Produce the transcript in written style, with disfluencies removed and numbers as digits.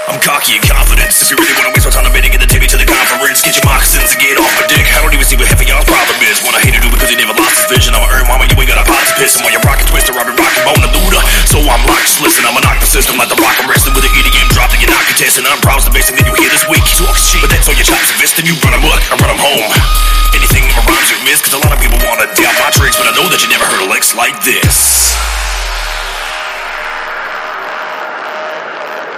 I'm cocky and confident. If you really wanna waste my time, I better get the ticket to the conference. Get your moccasins and get off my dick. I don't even see what half of y'all's problem is. When I hate to do because he never lost his vision. I'ma earn mama, you ain't got a pot to piss. And while you're rockin' twister, I've been rockin' bone and Luda. So I'm locked, listen, I'ma knock the system like the rock. I'm wrestling with an EDM drop that you're not contesting. I'm proud of the bass that you hear this week. Talk shit, but that's all your chops and fist. And you run amok, I run them home. Anything in my rhymes you miss, cause a lot of people wanna doubt my tricks, but I know that you never heard a licks like this.